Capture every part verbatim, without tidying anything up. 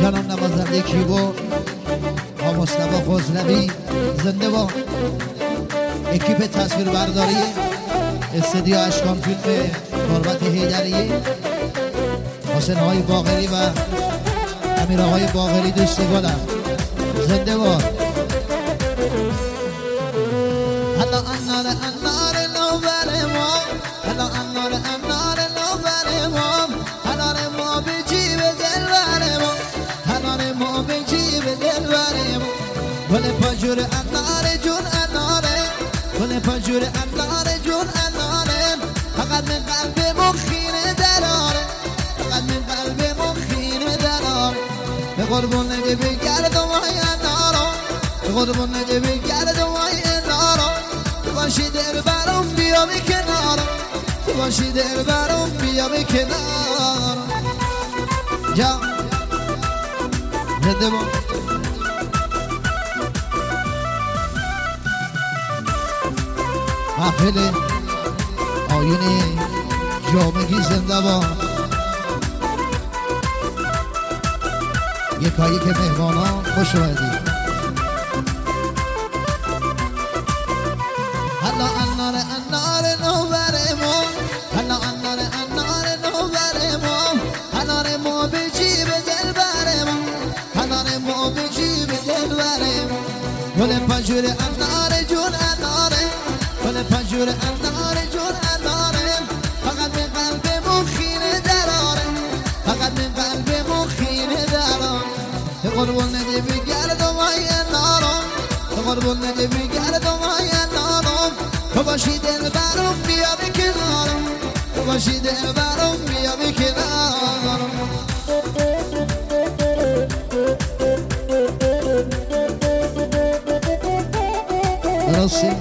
جانم نوازنده کیبورد با مصطفی خسروی زنده با اکیپ تصویر برداری استودیو اشکان فیلم تربت حیدری، حسین آقای باقری و امیر آقای باقری دوستی گلم زنده با هلا انار انار نوبر ما، هلا انار انار نوبر ما، هلا ما به جیب دلبر ما، هلا ما به جیب دلبر ما، گل پاجور انار جون اناره، گل پاجور انار جون اناره، فقط من قلب مخینه دراره، فقط من قلب مخینه دراره، به قربون نجیب گرد وای انارا، به قربون نجیب گرد وای انارا، باشی دل برام بیا به کنار، باشی دل برام بیا به کنار جا زنده با محفل آیین جامگی زنده با یکایی که مهمانان خوش آمدید. هلا انار انار نوبر ما، هلا انار انار نوبر ما، انار ما به جیب دلبر ما، انار ما به جیب دلبر ما، گل پنجور انار جون اناره، گل پنجور انار جون اناره، فقط من قلب مخینه دراره، فقط من قلب مخینه دراره، به قربون نده بگرد و وای انارا، به قربون نده بگرد و وای انارا، تو باشی دل برام بیا به کنارم، تو باشی دل برام بیا به کنارم درسته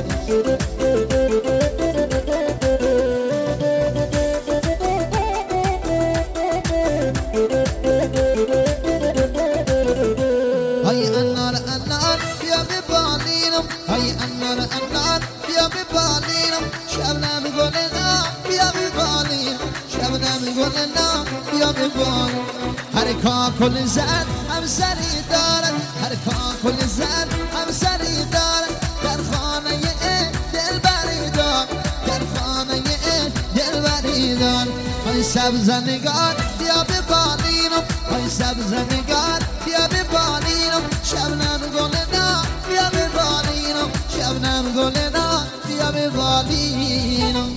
های انار انار بیا به بالینم، های انار انار بیا به بالینم، شبنم گلنا بیا به بالینم، شبنم گلنا بیا به بالینم، هر کار کل زن هم سری دارد، هر کار کل زن هم سری دارد، در خانه دل بری دار، در خانه دل بری دار، های سبز نگار بیا به بالینم، های سبز نگار بیا به بالینم، شبنم گلنا بیا به بالینم، شبنم گلنا بیا به بالینم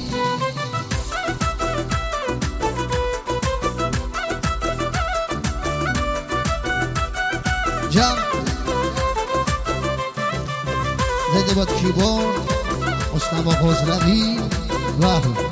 جام زنده باد کیبورد مصطفی خسروی و